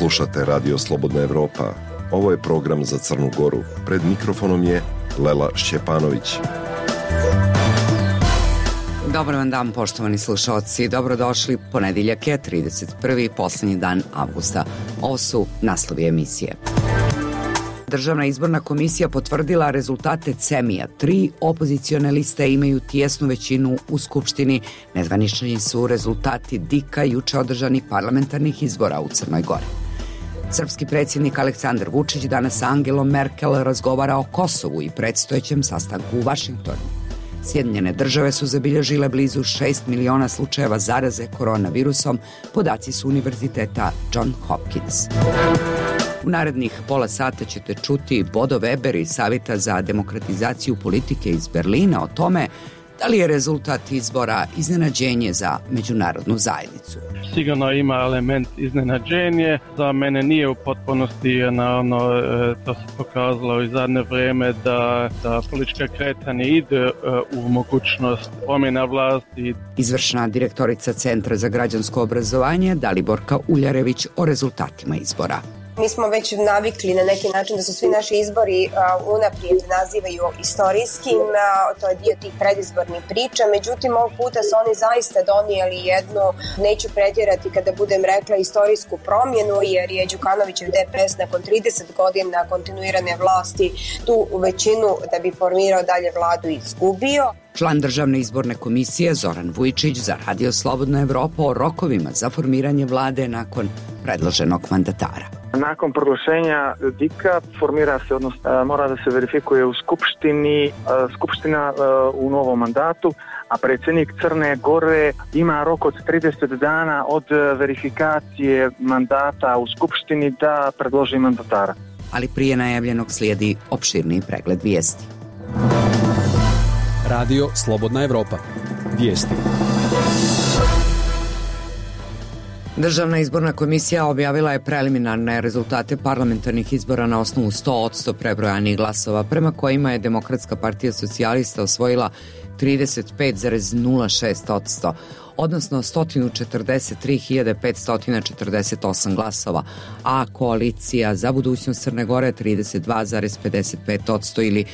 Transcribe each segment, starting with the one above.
Slušate Radio Slobodna Evropa. Ovo je program za Crnu Goru. Pred mikrofonom je Lela Šćepanović. Dobar vam dan, poštovani slušalci. Dobrodošli. Ponedeljak je 31. poslednji dan avgusta. Ovo su naslovi emisije. Državna izborna komisija potvrdila rezultate CEMIA. 3 opozicione liste imaju tijesnu većinu u Skupštini. Nezvanični su rezultati DIK-a juče održanih parlamentarnih izbora u Crnoj Gori. Srpski predsjednik Aleksandar Vučić danas sa Angelom Merkel razgovara o Kosovu i predstojećem sastanku u Vašingtonu. Sjedinjene države su zabilježile blizu 6 miliona slučajeva zaraze koronavirusom, podaci su Univerziteta John Hopkins. U narednih pola sata ćete čuti Bodo Weber iz Savjeta za demokratizaciju politike iz Berlina o tome da li je rezultat izbora iznenađenje za međunarodnu zajednicu. Sigurno ima element iznenađenje, za mene nije u potpunosti, to se pokazalo i zadnje vrijeme da politička kretanje ide u mogućnost promjena vlasti. Izvršna direktorica Centra za građansko obrazovanje Daliborka Uljarević o rezultatima izbora. Mi smo već navikli na neki način da su svi naši izbori unaprijed nazivaju istorijskim, to je dio tih predizbornih priča, međutim ovog puta su oni zaista donijeli jednu, neću pretjerati kada budem rekla, istorijsku promjenu, jer je Đukanovićev DPS nakon 30 godina kontinuirane vlasti tu većinu da bi formirao dalje vladu izgubio. Član Državne izborne komisije Zoran Vujčić za Radio Slobodna Evropa o rokovima za formiranje vlade nakon predloženog mandatara. Nakon proglašenja DIK-a formira se, odnosno mora da se verifikuje u Skupština u novom mandatu, a predsjednik Crne Gore ima rok od 30 dana od verifikacije mandata u Skupštini da predloži mandatara. Ali prije najavljenog slijedi opširniji pregled vijesti. Radio Slobodna Evropa. Vijesti. Državna izborna komisija objavila je preliminarne rezultate parlamentarnih izbora na osnovu 100% prebrojanih glasova, prema kojima je Demokratska partija socijalista osvojila 35,06%, odnosno 143.548 glasova, a Koalicija za budućnost Crne Gore 32,55% ili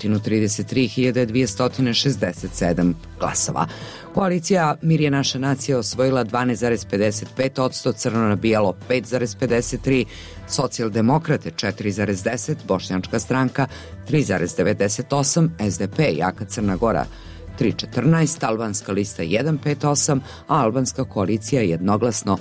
133.267 glasova. Koalicija Mir je naša nacija osvojila 12,55%, Crno na bijelo 5,53%, Socijaldemokrate 4,10%, Bošnjačka stranka 3,98%, SDP Jaka Crna Gora 3,14%, Albanska lista 1,58%, a Albanska koalicija jednoglasno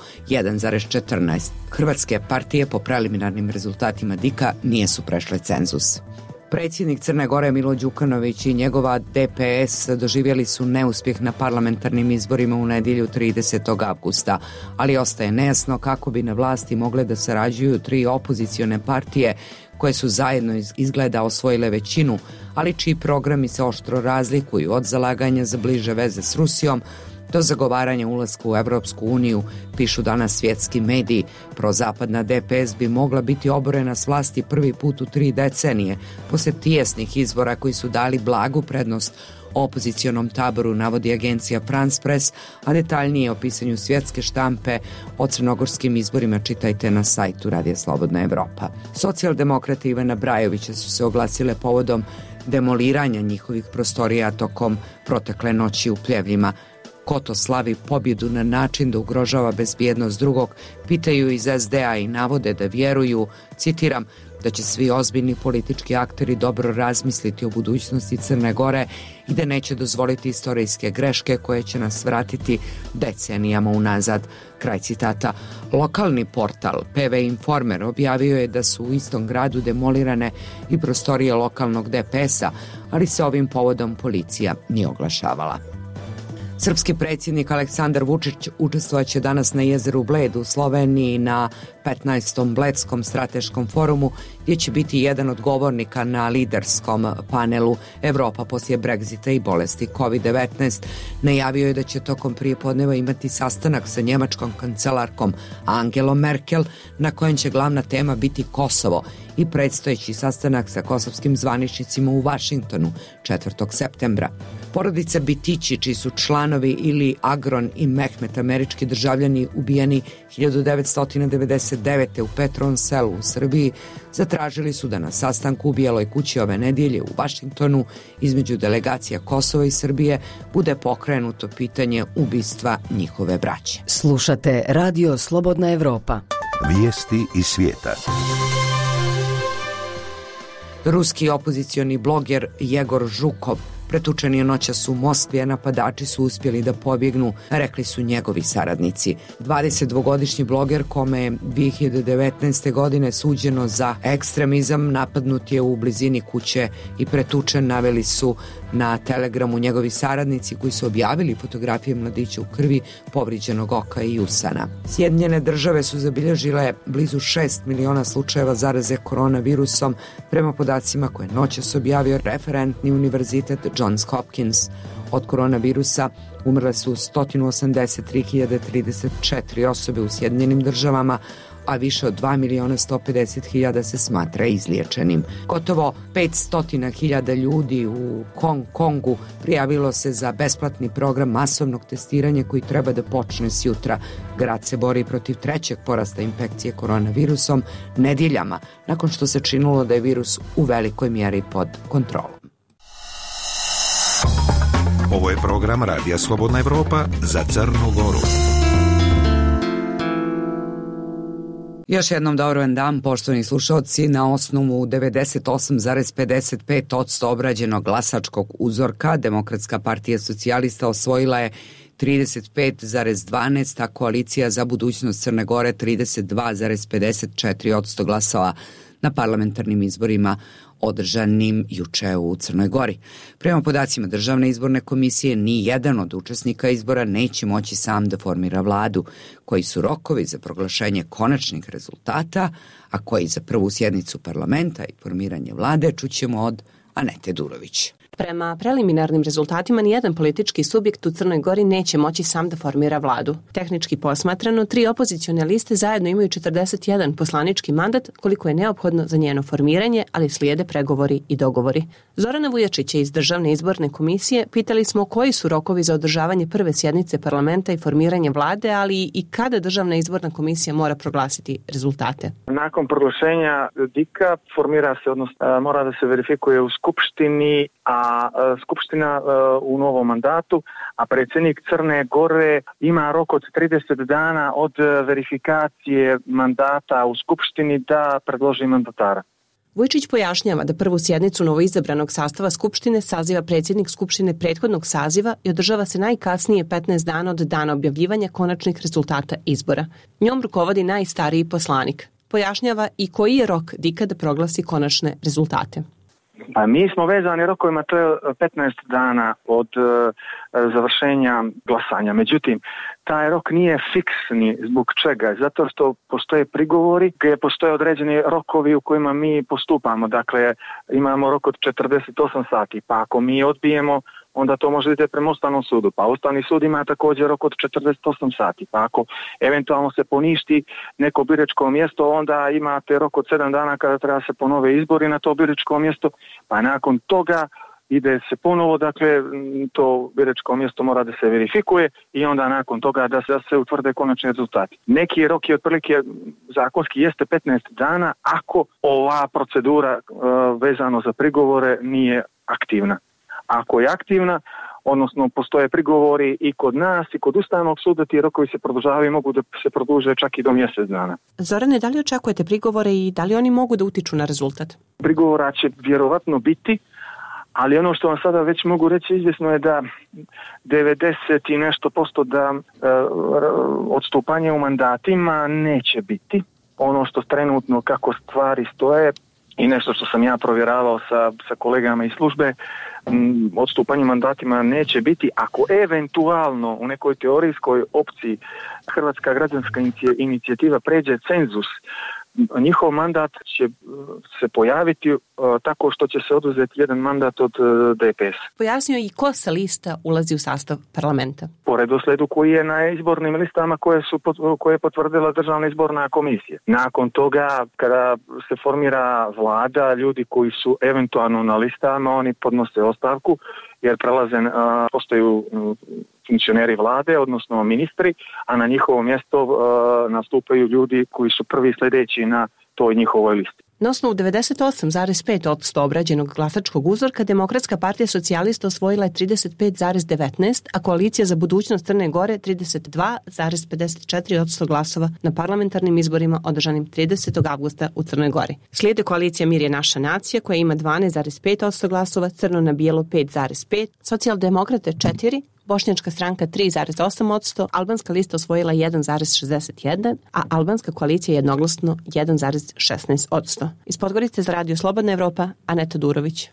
1,14%. Hrvatske partije po preliminarnim rezultatima DIK-a nisu prešle cenzus. Predsjednik Crne Gore Milo Đukanović i njegova DPS doživjeli su neuspjeh na parlamentarnim izborima u nedjelju 30. avgusta, ali ostaje nejasno kako bi na vlasti mogle da sarađuju 3 opozicione partije koje su zajedno izgleda osvojile većinu, ali čiji programi se oštro razlikuju od zalaganja za bliže veze s Rusijom do zagovaranja ulaska u Evropsku uniju, pišu danas svjetski mediji. Prozapadna DPS bi mogla biti oborena s vlasti prvi put u 3 decenije, poslije tijesnih izbora koji su dali blagu prednost opozicionom taboru, navodi agencija France Press, a detaljnije o pisanju svjetske štampe o crnogorskim izborima čitajte na sajtu Radija Slobodna Evropa. Socijaldemokrate Ivana Brajovića su se oglasile povodom demoliranja njihovih prostorija tokom protekle noći u Pljevljima. Ko to slavi pobjedu na način da ugrožava bezbjednost drugog, pitaju iz SDA i navode da vjeruju, citiram, da će svi ozbiljni politički akteri dobro razmisliti o budućnosti Crne Gore i da neće dozvoliti istorijske greške koje će nas vratiti decenijama unazad. Kraj citata. Lokalni portal PV Informer objavio je da su u istom gradu demolirane i prostorije lokalnog DPS-a, ali se ovim povodom policija nije oglašavala. Srpski predsjednik Aleksandar Vučić učestvovaće danas na jezeru Bled u Sloveniji na 15. Bledskom strateškom forumu, gdje će biti jedan od govornika na liderskom panelu Evropa poslije Brexita i bolesti COVID-19. Najavio je da će tokom prijepodneva imati sastanak sa njemačkom kancelarkom Angelom Merkel, na kojem će glavna tema biti Kosovo i predstojeći sastanak sa kosovskim zvaničnicima u Vašingtonu 4. septembra. Porodica Bitići, čiji su članovi ili Agron i Mehmet, američki državljani, ubijeni 1999. u Petrovom selu u Srbiji, zatražili su da na sastanku u Bijeloj kući ove nedjelje u Vašingtonu između delegacija Kosova i Srbije bude pokrenuto pitanje ubistva njihove braće. Slušate Radio Slobodna Evropa. Vijesti iz svijeta. Ruski opozicioni bloger Jegor Žukov pretučen je noćas u Moskvi, a napadači su uspjeli da pobjegnu, rekli su njegovi saradnici. 22-godišnji bloger, kome je 2019. godine suđeno za ekstremizam, napadnut je u blizini kuće i pretučen, naveli su na Telegramu njegovi saradnici koji su objavili fotografije mladića u krvi, povrijeđenog oka i usana. Sjedinjene države su zabilježile blizu 6 miliona slučajeva zaraze koronavirusom, prema podacima koje noćas objavio referentni univerzitet Johns Hopkins. Od koronavirusa umrle su 183.034 osobe u Sjedinjenim državama, a više od 2.150.000 se smatra izliječenim. Gotovo 500.000 ljudi u Hong Kongu prijavilo se za besplatni program masovnog testiranja koji treba da počne sjutra. Grad se bori protiv trećeg porasta infekcije koronavirusom nedjeljama, nakon što se činilo da je virus u velikoj mjeri pod kontrolom. Ovo je program Radija Slobodna Evropa za Crnu Goru. Još jednom dobar dan, poštovani slušalci. Na osnovu 98,55% obrađenog glasačkog uzorka Demokratska partija socijalista osvojila je 35,12%, a Koalicija za budućnost Crne Gore 32,54% glasova na parlamentarnim izborima održanim juče u Crnoj Gori. Prema podacima Državne izborne komisije, ni jedan od učesnika izbora neće moći sam da formira vladu. Koji su rokovi za proglašenje konačnih rezultata, a koji za prvu sjednicu parlamenta i formiranje vlade, čućemo od Anete Durović. Prema preliminarnim rezultatima, nijedan politički subjekt u Crnoj Gori neće moći sam da formira vladu. Tehnički posmatrano, 3 opozicione liste zajedno imaju 41 poslanički mandat, koliko je neophodno za njeno formiranje, ali slijede pregovori i dogovori. Zorana Vujačića iz Državne izborne komisije pitali smo koji su rokovi za održavanje prve sjednice parlamenta i formiranje vlade, ali i kada Državna izborna komisija mora proglasiti rezultate. Nakon proglašenja DIK-a formira se, odnosno mora da se verifikuje u Skupštini, a Skupština u novom mandatu, a predsjednik Crne Gore ima rok od 30 dana od verifikacije mandata u Skupštini da predloži mandatara. Vučić pojašnjava da prvu sjednicu novoizabranog sastava Skupštine saziva predsjednik Skupštine prethodnog saziva i održava se najkasnije 15 dana od dana objavljivanja konačnih rezultata izbora. Njom rukovodi najstariji poslanik. Pojašnjava i koji je rok DIK-a da proglasi konačne rezultate. Pa mi smo vezani rokovima, to je 15 dana od završenja glasanja. Međutim, taj rok nije fiksni. Zbog čega? Zato što postoje prigovori, gdje postoje određeni rokovi u kojima mi postupamo. Dakle, imamo rok od 48 sati, pa ako mi odbijemo, onda to može ide prema Ustavnom sudu. Pa Ustavni sud ima također rok od 48 sati. Pa ako eventualno se poništi neko biračko mjesto, onda imate rok od 7 dana kada treba se ponove izbori na to biračko mjesto. Pa nakon toga ide se ponovo, dakle, to biračko mjesto mora da se verifikuje i onda nakon toga da se utvrde konačni rezultati. Neki rok je otprilike zakonski jeste 15 dana ako ova procedura vezano za prigovore nije aktivna. Ako je aktivna, odnosno postoje prigovori i kod nas i kod Ustavnog suda, ti rokovi se produžavaju i mogu da se produže čak i do mjesec dana. Zorane, da li očekujete prigovore i da li oni mogu da utiču na rezultat? Prigovora će vjerovatno biti, ali ono što vam sada već mogu reći izvjesno je da 90 i nešto posto da odstupanje u mandatima neće biti. Ono što trenutno kako stvari stoje i nešto što sam ja provjeravao sa kolegama iz službe, odstupanje mandatima neće biti ako eventualno u nekoj teorijskoj opciji Hrvatska građanska inicijativa pređe cenzus. Njihov mandat će se pojaviti tako što će se oduzeti jedan mandat od DPS. Pojasnio i ko sa lista ulazi u sastav parlamenta? Po redoslijedu koji je na izbornim listama koje je potvrdila Državna izborna komisija. Nakon toga, kada se formira vlada, ljudi koji su eventualno na listama, oni podnose ostavku jer postaju funkcioneri vlade, odnosno ministri, a na njihovo mjesto nastupaju ljudi koji su prvi sljedeći na toj njihovoj listi. Na osnovu 98,5% obrađenog glasačkog uzorka, Demokratska partija socijalista osvojila je 35,19%, a Koalicija za budućnost Crne Gore 32,54% glasova na parlamentarnim izborima održanim 30. avgusta u Crnoj Gori. Slijede Koalicija Mir je naša nacija koja ima 12,5% glasova, Crno na bijelo 5,5%, Socijaldemokrate 4%, Bošnjačka stranka 3,8%, Albanska lista osvojila 1,61%, a Albanska koalicija jednoglasno 1,16%. Iz Podgorice za Radio Slobodna Evropa, Aneta Durović.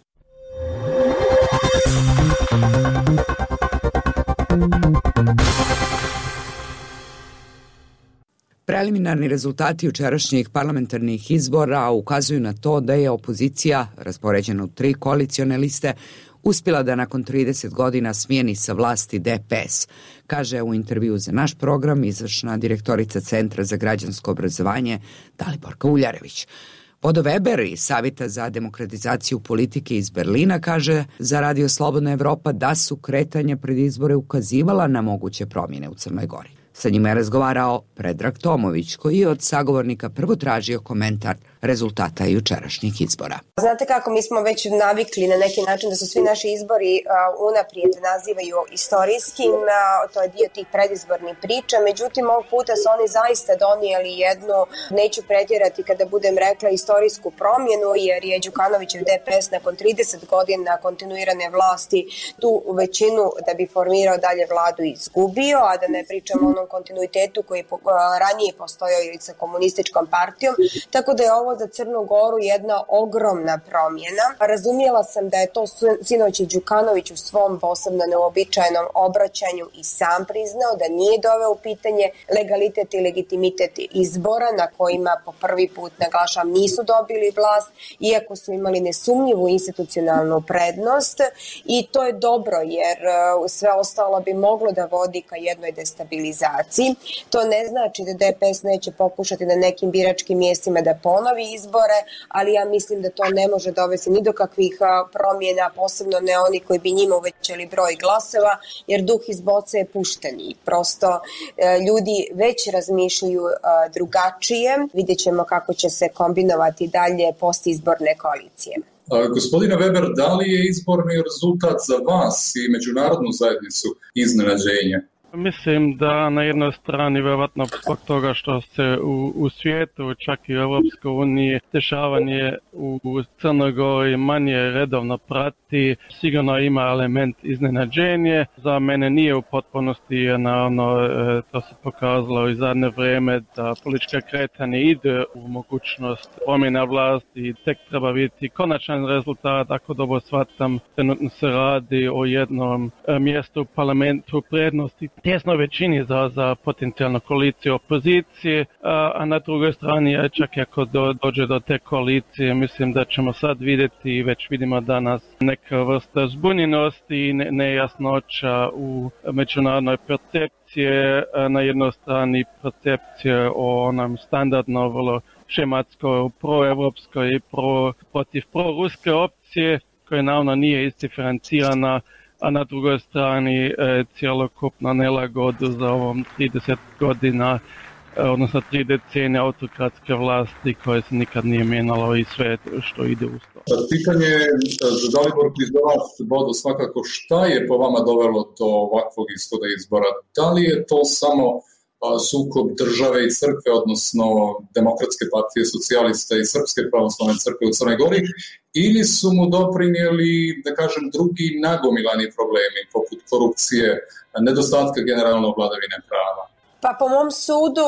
Preliminarni rezultati jučerašnjih parlamentarnih izbora ukazuju na to da je opozicija, raspoređena u 3 koalicione liste, uspjela da nakon 30 godina smijeni sa vlasti DPS, kaže u intervju za naš program izvršna direktorica Centra za građansko obrazovanje Daliborka Uljarević. Bodo Weber iz Savjeta za demokratizaciju politike iz Berlina kaže za Radio Slobodna Evropa da su kretanja pred izbore ukazivala na moguće promjene u Crnoj Gori. Sa njima je razgovarao Predrag Tomović, koji je od sagovornika prvo tražio komentar rezultata jučerašnjih izbora. Znate kako, mi smo već navikli na neki način da su svi naši izbori unaprijed nazivaju istorijskim, to je dio tih predizbornih priča, međutim ovog puta su oni zaista donijeli jednu, neću pretjerati kada budem rekla, istorijsku promjenu, jer je Đukanovićev DPS nakon 30 godina kontinuirane vlasti tu većinu da bi formirao dalje vladu izgubio, a da ne pričamo o onom kontinuitetu koji je ranije postojao i sa komunističkom partijom, tako da je ovo za Crnu Goru jedna ogromna promjena. Razumjela sam da je to sinoć i Đukanović u svom posebno neobičajenom obraćanju i sam priznao da nije doveo u pitanje legalitet i legitimitet izbora na kojima po prvi put, naglašavam, nisu dobili vlast, iako su imali nesumnjivu institucionalnu prednost, i to je dobro jer sve ostalo bi moglo da vodi ka jednoj destabilizaciji. To ne znači da DPS neće pokušati na nekim biračkim mjestima da ponovi izbore, ali ja mislim da to ne može dovesti ni do kakvih promjena, posebno ne oni koji bi njima uvećali broj glasova, jer duh iz boce je pušten i prosto ljudi već razmišljaju drugačije. Vidjet ćemo kako će se kombinovati dalje postizborne koalicije. Gospodine Weber, da li je izborni rezultat za vas i međunarodnu zajednicu iznenađenje? Mislim da na jednoj strani vjerovatno zbog toga što se u svijetu, čak i u Europskoj uniji, dešavanje u Crnoj Gori manje redovno prati, sigurno ima element iznenađenje. Za mene nije u potpunosti, naravno to se pokazalo i zadnje vrijeme da politička kretanje ide u mogućnost promjena vlasti i tek treba vidjeti konačan rezultat. Ako dobro shvatam, trenutno se radi o jednom mjestu u parlamentu prednosti tjesnoj većini za potencijalnu koaliciju opozicije, a na drugoj strani čak ako dođe do te koalicije, mislim da ćemo sad vidjeti i već vidimo danas neka vrsta zbunjenosti i nejasnoća u međunarodnoj percepcije. Na jednoj strani percepcije o onom standardno vrlo šematskoj, proevropskoj i protiv proruske opcije, koja naravno nije isdiferencirana, a na drugoj strani cjelokupna nelagodu za ovom 30 godina, odnosno 3 decenije autokratske vlasti koje se nikad nije mijenjalo i sve što ide uz to. Pitanje za Daliborku iz vas, Bodo, svakako šta je po vama dovelo do ovakvog ishoda izbora? Da li je to samo sukob države i crkve, odnosno Demokratske partije socijalista i Srpske pravoslavne crkve u Crnoj Gori, ili su mu doprinijeli, da kažem, drugi nagomilani problemi poput korupcije, nedostatka generalno vladavine prava? Pa po mom sudu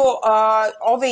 ovi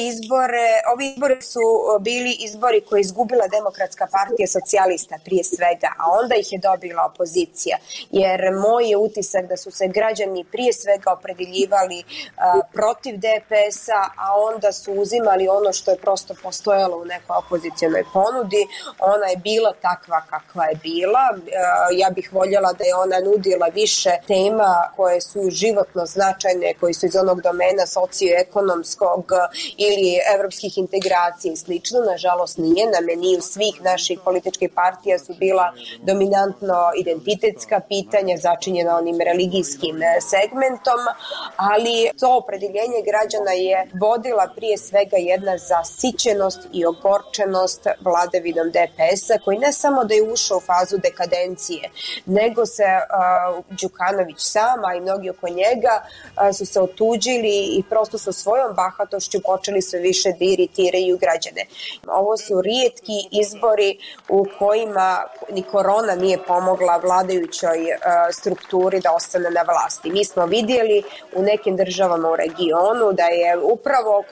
izbori su bili izbori koje je izgubila Demokratska partija socijalista prije svega, a onda ih je dobila opozicija. Jer moj je utisak da su se građani prije svega opredeljivali protiv DPS-a, a onda su uzimali ono što je prosto postojalo u nekoj opozicionoj ponudi. Ona je bila takva kakva je bila. Ja bih voljela da je ona nudila više tema koje su životno značajne, koji su iz onog domena domena socioekonomskog ili evropskih integracija i slično. Nažalost nije. Na meniju svih naših političkih partija su bila dominantno identitetska pitanja, začinjena onim religijskim segmentom, ali to opredeljenje građana je vodila prije svega jedna zasićenost i ogorčenost vladavinom DPS-a, koji ne samo da je ušao u fazu dekadencije, nego se Đukanović sam, a i mnogi oko njega su se otuđili i prosto sa svojom bahatošću počeli sve više da iritiraju građane. Ovo su rijetki izbori u kojima ni korona nije pomogla vladajućoj strukturi da ostane na vlasti. Mi smo vidjeli u nekim državama u regionu da je upravo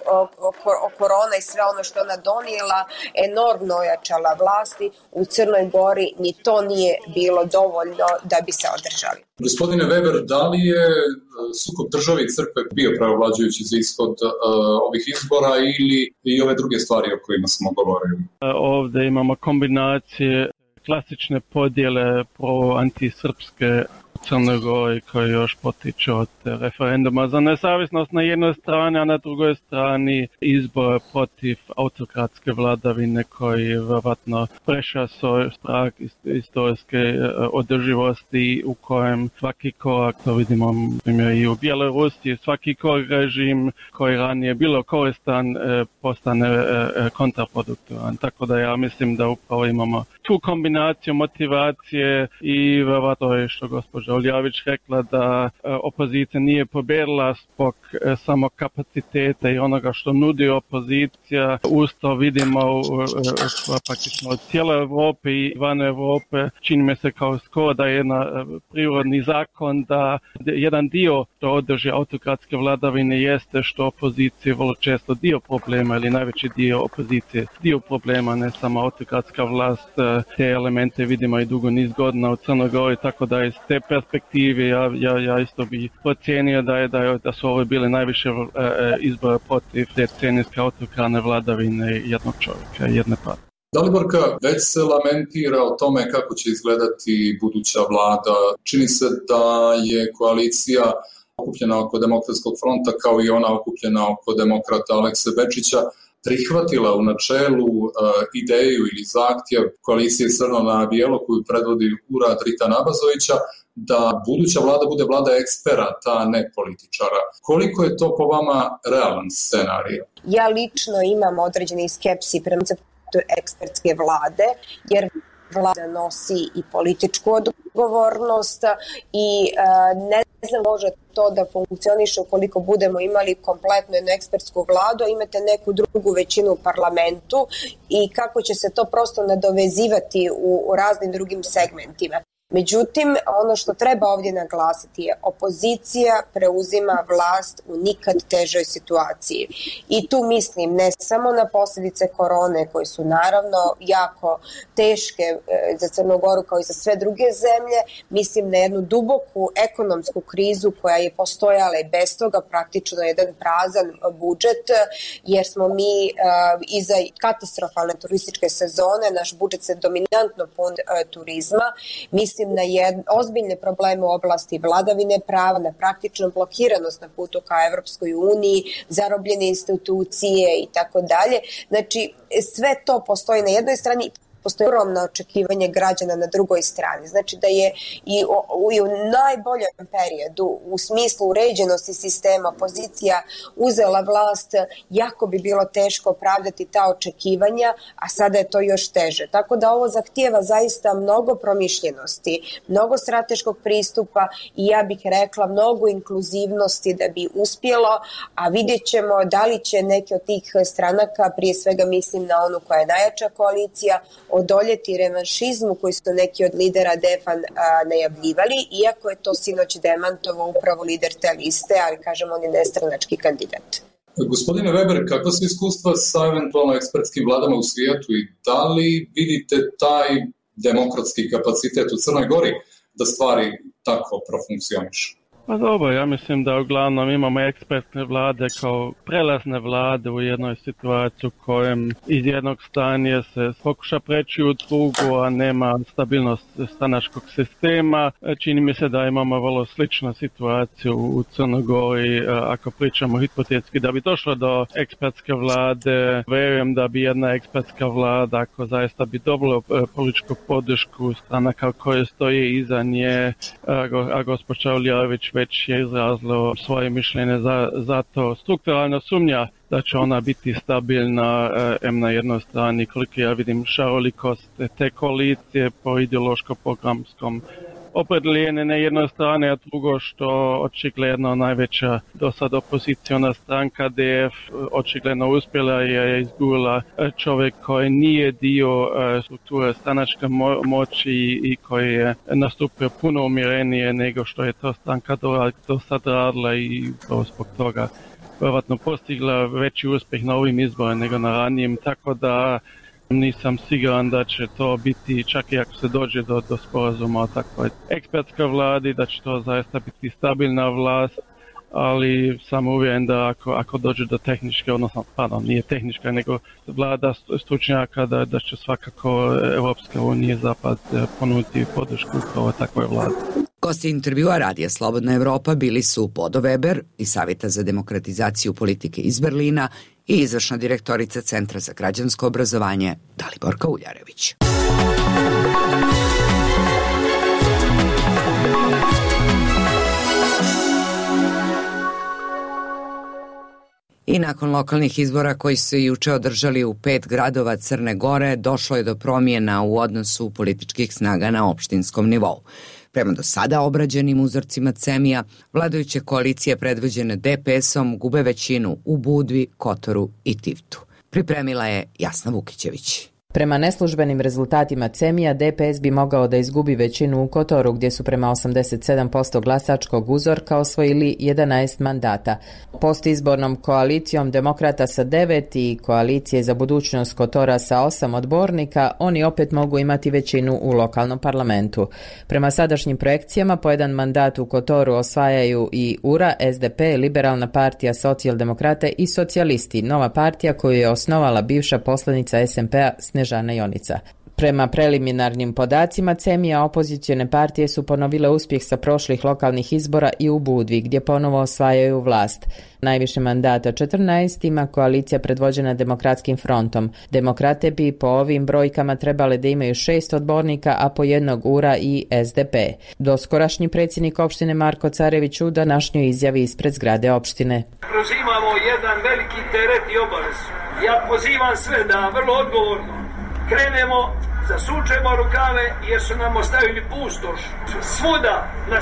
korona i sve ono što ona donijela enormno ojačala vlasti. U Crnoj Gori ni to nije bilo dovoljno da bi se održali. Gospodine Weber, da li je sukob države i crkve bio preovlađujući za ishod ovih izbora ili i ove druge stvari o kojima smo govorili? Ovdje imamo kombinacije klasične podjele pro-antisrpske u Crnoj Gori koje još potiču od referenduma za nezavisnost na jednoj strani, a na drugoj strani izbor protiv autokratske vladavine koji je vjerovatno prešao svoj prag istorijske održivosti u kojem svaki korak, to vidimo i u Bjelorusiji, svaki korak režim koji ranije bilo koristan postane kontraproduktivan. Tako da ja mislim da upravo imamo tu kombinaciju motivacije i vjerovatno je što gospođa Uljavić rekla da opozicija nije pobjedila zbog samo kapaciteta i onoga što nudi opozicija. Usto vidimo praktično od cijele Europe i van Europe, čini mi se kao skoro da je jedan prirodni zakon da jedan dio što održi autokratske vladavine jeste što opozicija vrlo često dio problema ili najveći dio opozicije dio problema, ne samo autokratska vlast. Te elemente vidimo i dugo niz godina u Crnoj Gori, tako da iz te perspektive ja isto bi procijenio da su ovo bili najviše izbora protiv decenijske autokratne vladavine jednog čovjeka, jedne partije. Daliborka već se lamentira o tome kako će izgledati buduća vlada. Čini se da je koalicija okupljena oko Demokratskog fronta kao i ona okupljena oko demokrata Alekse Bečića prihvatila u načelu ideju ili zahtjev koalicije Crno na bijelo koju predvodi Urad Rita Nabazovića da buduća vlada bude vlada eksperata, a ne političara. Koliko je to po vama realan scenarij? Ja lično imam određeni skepsi prema ekspertske vlade, jer vlada nosi i političku odgovornost i ne znam može to da funkcioniše ukoliko budemo imali kompletnu jednu ekspertsku vladu, a imate neku drugu većinu u parlamentu i kako će se to prosto nadovezivati u raznim drugim segmentima. Međutim, ono što treba ovdje naglasiti je opozicija preuzima vlast u nikad težoj situaciji. I tu mislim ne samo na posljedice korone koje su naravno jako teške za Crnu Goru kao i za sve druge zemlje, mislim na jednu duboku ekonomsku krizu koja je postojala i bez toga praktično jedan prazan budžet, jer smo mi iza katastrofalne turističke sezone, naš budžet se dominantno pun turizma, mislim na ozbiljne probleme u oblasti vladavine prava, na praktičnu blokiranost na putu ka Evropskoj uniji, zarobljene institucije i tako dalje. Znači, sve to postoji na jednoj strani, postoji ogromno očekivanje građana na drugoj strani. Znači da je i u najboljem periodu u smislu uređenosti sistema opozicija uzela vlast, jako bi bilo teško opravdati ta očekivanja, a sada je to još teže. Tako da ovo zahtijeva zaista mnogo promišljenosti, mnogo strateškog pristupa i ja bih rekla mnogo inkluzivnosti da bi uspjelo, a vidjet ćemo da li će neke od tih stranaka, prije svega mislim na onu koja je najjača koalicija, odoljeti revanšizmu koji su neki od lidera DEFA najavljivali, iako je to sinoć demantovao upravo lider te liste, ali kažem on je nestranački kandidat. Gospodine Weber, kakva su iskustva sa eventualno ekspertskim vladama u svijetu i da li vidite taj demokratski kapacitet u Crnoj Gori da stvari tako profunkcionišu? Pa dobro, ja mislim da uglavnom imamo ekspertne vlade kao prelazne vlade u jednoj situaciji u kojem iz jednog stanja se pokuša preći u drugu, a nema stabilnost stranačkog sistema. Čini mi se da imamo vrlo sličnu situaciju u Crnoj Gori, ako pričamo hipotetski. Da bi došlo do ekspertske vlade, vjerujem da bi jedna ekspertska vlada, ako zaista bi dobila političku podršku stranaka koje stoji iza nje, a gospođa Uljarević već je izrazilo svoje mišljenje za to. Strukturalna sumnja da će ona biti stabilna na jednoj strani, koliko ja vidim šarolikost te koalicije po ideološko-programskom opredeljenje na jednoj strani, a drugo što očigledno najveća do sad opoziciona stranka DF očigledno uspjela je izgurala čovjek koji nije dio strukture stranačke moći i koji je nastupio puno umjerenije nego što je to stranka do sad radila i zbog toga vjerojatno postigla veći uspjeh na ovim izborima nego na ranijim, tako da nisam siguran da će to biti, čak i ako se dođe do sporazuma o takvoj ekspertskoj vladi, da će to zaista biti stabilna vlast, ali sam uvjeren da ako dođe do tehničke, odnosno, nije tehnička, nego vlada stručnjaka, da će svakako Europska unija i Zapad ponuditi podršku upravo takvoj vladi. Gosti intervjua Radija Slobodna Evropa bili su Bodo Weber iz Savjeta za demokratizaciju politike iz Berlina i izvršna direktorica Centra za građansko obrazovanje Daliborka Uljarević. I nakon lokalnih izbora koji su se juče održali u 5 gradova Crne Gore, došlo je do promjena u odnosu političkih snaga na opštinskom nivou. Prema do sada obrađenim uzorcima CEMI-a, vladajuće koalicije predvođene DPS-om gube većinu u Budvi, Kotoru i Tivtu. Pripremila je Jasna Vukićević. Prema neslužbenim rezultatima CEMI-a, DPS bi mogao da izgubi većinu u Kotoru, gdje su prema 87% glasačkog uzorka osvojili 11 mandata. Postizbornom koalicijom Demokrata sa 9 i Koalicije za budućnost Kotora sa 8 odbornika, oni opet mogu imati većinu u lokalnom parlamentu. Prema sadašnjim projekcijama, po jedan mandat u Kotoru osvajaju i URA, SDP, Liberalna partija, Socijaldemokrate i Socijalisti, nova partija koju je osnovala bivša poslanica SMP-a Snežana Jonica. Prema preliminarnim podacima CEMI-a, opozicione partije su ponovile uspjeh sa prošlih lokalnih izbora i u Budvi, gdje ponovo osvajaju vlast. Najviše mandata 14 ima koalicija predvođena Demokratskim frontom. Demokrate bi po ovim brojkama trebale da imaju 6 odbornika, a po jednog URA i SDP. Doskorašnji predsjednik opštine Marko Carević u današnjoj izjavi ispred zgrade opštine. Preuzimamo jedan veliki teret i obavez. Ja pozivam sve da vrlo odgovorno krenemo, zasučemo rukave jer su nam ostavili pustoš. Svuda,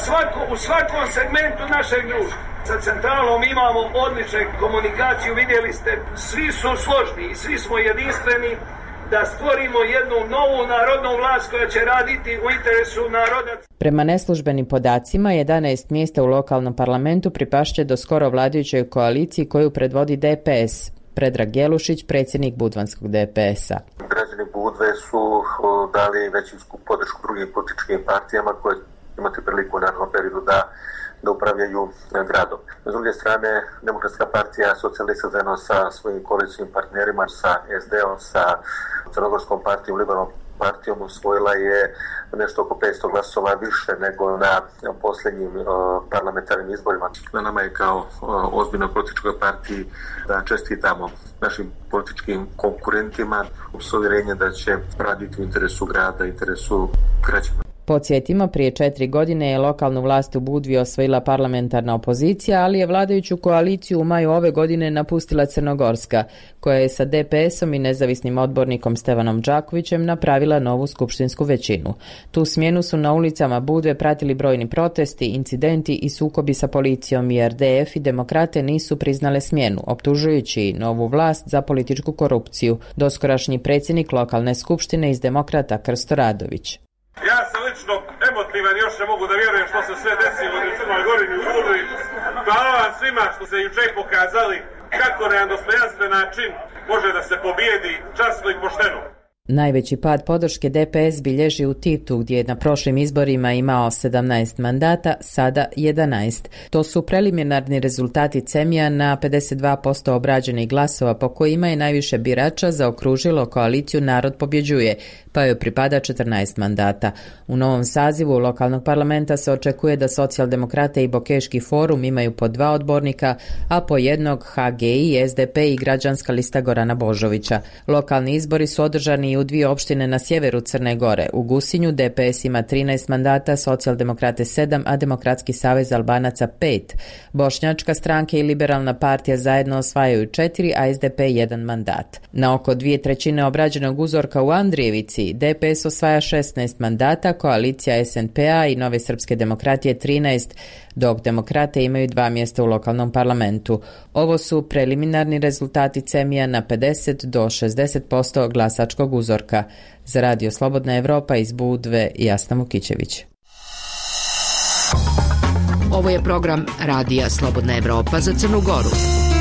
u svakom segmentu našeg društva. Sa centralom imamo odličnu komunikaciju, vidjeli ste, svi su složni i svi smo jedinstveni da stvorimo jednu novu narodnu vlast koja će raditi u interesu naroda. Prema neslužbenim podacima, 11 mjesta u lokalnom parlamentu pripašće do skoro vladajućoj koaliciji koju predvodi DPS. Predrag Jelušić, predsjednik budvanskog DPS-a. Građani Budve su dali većinsku podršku drugim političkim partijama koje imate priliku u narednom periodu da upravljaju gradom. S druge strane, Demokratska partija Socijalista zajedno sa svojim koalicijskim partnerima, sa SD-om, sa Crnogorskom partijom, Liberalnom partijom osvojila je nešto oko 500 glasova više nego na posljednjim parlamentarnim izborima. Na nama je kao ozbiljnoj političkoj partiji da čestitamo našim političkim konkurentima s uvjerenjem da će raditi u interesu grada, interesu građana. Podsjetimo, prije 4 godine je lokalnu vlast u Budvi osvojila parlamentarna opozicija, ali je vladajuću koaliciju u maju ove godine napustila Crnogorska, koja je sa DPS-om i nezavisnim odbornikom Stevanom Đakovićem napravila novu skupštinsku većinu. Tu smjenu su na ulicama Budve pratili brojni protesti, incidenti i sukobi sa policijom, jer RDF i Demokrate nisu priznale smjenu, optužujući novu vlast za političku korupciju. Doskorašnji predsjednik lokalne skupštine iz Demokrata Krsto Radović. Ja sam lično emotivan, još ne mogu da vjerujem što se sve desilo u Crnoj Gori i u Budvi. Hvala vam svima što ste juče pokazali kako na jedan dostojanstven način može da se pobijedi časno i pošteno. Najveći pad podrške DPS bilježi u Titu, gdje je na prošlim izborima imao 17 mandata, sada 11. To su preliminarni rezultati CEMIA na 52% obrađenih glasova, po kojima je najviše birača zaokružilo koaliciju Narod pobjeđuje, pa joj pripada 14 mandata. U novom sazivu lokalnog parlamenta se očekuje da Socijaldemokrate i Bokeški forum imaju po 2 odbornika, a po jednog HGI, SDP i Građanska lista Gorana Božovića. Lokalni izbori su održani i u 2 opštine na sjeveru Crne Gore. U Gusinju DPS ima 13 mandata, Socijaldemokrate 7, a Demokratski savez Albanaca 5. Bošnjačka stranka i Liberalna partija zajedno osvajaju 4, a SDP 1 mandat. Na oko 2/3 obrađenog uzorka u Andrijevici DPS osvaja 16 mandata, koalicija SNP-a i Nove srpske demokratije 13, dok demokrate imaju 2 mjesta u lokalnom parlamentu. Ovo su preliminarni rezultati CEMIA na 50 do 60% glasačkog uzorka. Za Radio Slobodna Evropa iz Budve, Jasna Mukićević. Ovo je program Radija Slobodna Evropa za Crnu Goru.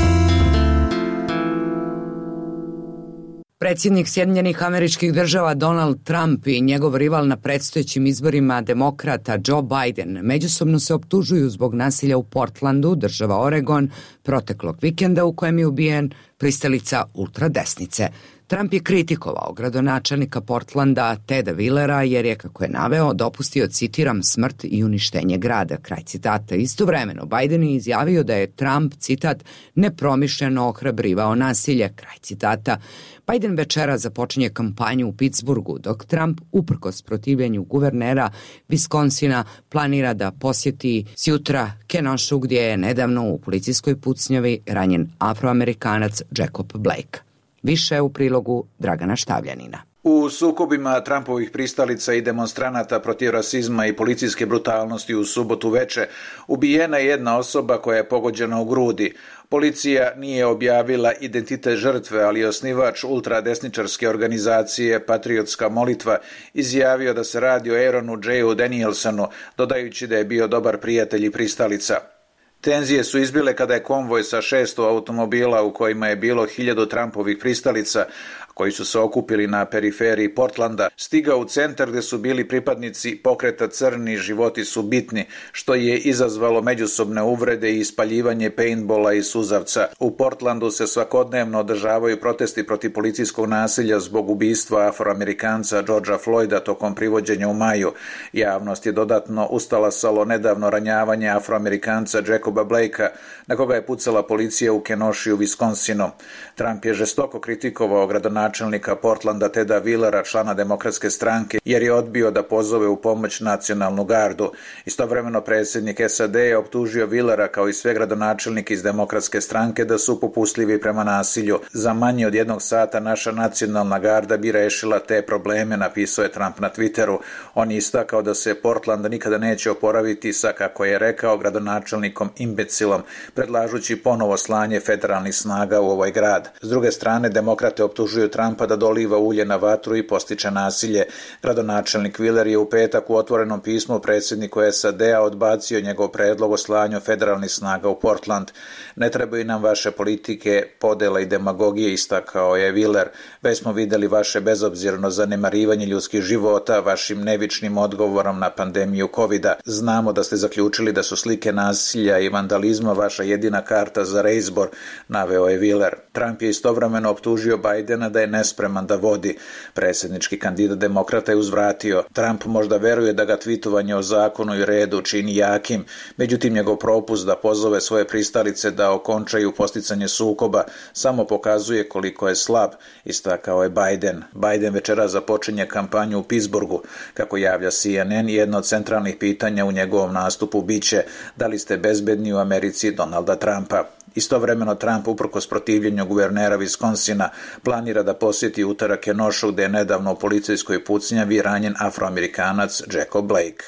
Predsjednik Sjedinjenih Američkih Država Donald Trump i njegov rival na predstojećim izborima demokrata Joe Biden međusobno se optužuju zbog nasilja u Portlandu, država Oregon, proteklog vikenda u kojem je ubijen pristalica ultradesnice. Trump je kritikovao gradonačelnika Portlanda Teda Willera jer je, kako je naveo, dopustio, citiram, smrt i uništenje grada, kraj citata. Istovremeno, Biden je izjavio da je Trump, citat, nepromišljeno ohrabrivao nasilje, kraj citata. Biden večera započinje kampanju u Pittsburghu, dok Trump, uprkos protivljenju guvernera Viskonsina, planira da posjeti sjutra Kenoshu, gdje je nedavno u policijskoj pucnjavi ranjen Afroamerikanac Jacob Blake. Više u prilogu Dragana Štavljanina. U sukobima Trumpovih pristalica i demonstranata protiv rasizma i policijske brutalnosti u subotu veče ubijena je jedna osoba koja je pogođena u grudi. Policija nije objavila identitet žrtve, ali osnivač ultradesničarske organizacije Patriotska molitva izjavio da se radi o Aaronu J. Danielsonu, dodajući da je bio dobar prijatelj i pristalica. Tenzije su izbile kada je konvoj sa 600 automobila u kojima je bilo 1000 Trumpovih pristalica, koji su se okupili na periferiji Portlanda, stigao u centar gdje su bili pripadnici pokreta Crni životi su bitni, što je izazvalo međusobne uvrede i ispaljivanje paintbola i suzavca. U Portlandu se svakodnevno održavaju protesti protiv policijskog nasilja zbog ubistva Afroamerikanca Georgea Floyda tokom privođenja u maju. Javnost je dodatno ustalasalo nedavno ranjavanje Afroamerikanca Jacoba Blakea, na koga je pucala policija u Kenoshu u Viskonsinu. Trump je žestoko kritikovao gradonačelnika Portlanda Teda Willera, člana Demokratske stranke, jer je odbio da pozove u pomoć nacionalnu gardu. Istovremeno predsjednik SAD je optužio Willera kao i sve gradonačelnike iz Demokratske stranke da su popustljivi prema nasilju. Za manje od 1 sata naša nacionalna garda bi rešila te probleme, napisao je Trump na Twitteru. On je istakao da se Portland nikada neće oporaviti sa, kako je rekao, gradonačelnikom imbecilom, predlažući ponovo slanje federalnih snaga u ovaj grad. S druge strane, demokrate optužuju Trumpa da doliva ulje na vatru i postiče nasilje. Gradonačelnik Willer je u petak u otvorenom pismu predsjedniku SAD-a odbacio njegov predlog o slanju federalnih snaga u Portland. Ne trebaju nam vaše politike, podela i demagogije, istakao je Willer. Već smo vidjeli vaše bezobzirno zanemarivanje ljudskih života vašim nevičnim odgovorom na pandemiju COVID-a. Znamo da ste zaključili da su slike nasilja i vandalizma vaša jedina karta za reizbor, naveo je Willer. Trump je istovremeno optužio Bidena da je nespreman da vodi. Predsjednički kandidat demokrata je uzvratio. Trump možda veruje da ga tvitovanje o zakonu i redu čini jakim, međutim njegov propust da pozove svoje pristalice da okončaju posticanje sukoba samo pokazuje koliko je slab, istakao je Biden. Biden večera započinje kampanju u Pittsburghu. Kako javlja CNN, jedno od centralnih pitanja u njegovom nastupu biće da li ste bezbedni u Americi Donalda Trumpa. Istovremeno Trump, uprkos protivljenju guvernera Viskonsina, planira da posjeti utorak Kenoshu, gdje je nedavno u policijskoj pucnjavi ranjen Afroamerikanac Jacob Blake.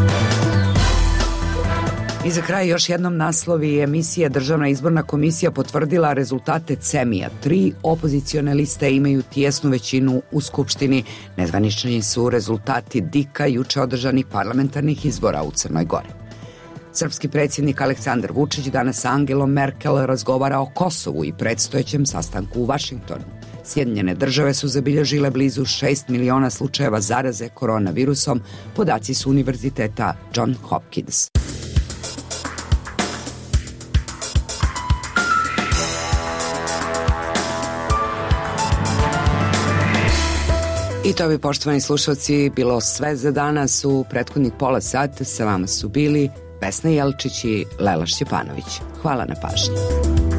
I za kraj još jednom naslovi emisije. Državna izborna komisija potvrdila rezultate CEMIA. 3 opozicione liste imaju tijesnu većinu u Skupštini. Nezvanični su rezultati DIK-a juče održanih parlamentarnih izbora u Crnoj Gori. Srpski predsjednik Aleksandar Vučić danas sa Angelom Merkel razgovara o Kosovu i predstojećem sastanku u Vašingtonu. Sjedinjene države su zabilježile blizu 6 miliona slučajeva zaraze koronavirusom, podaci su Univerziteta John Hopkins. I to bi, poštovani slušalci, bilo sve za danas. U prethodnih pola sata sa vama su bili Vesna Jelčić i Lela Šćepanović. Hvala na pažnji.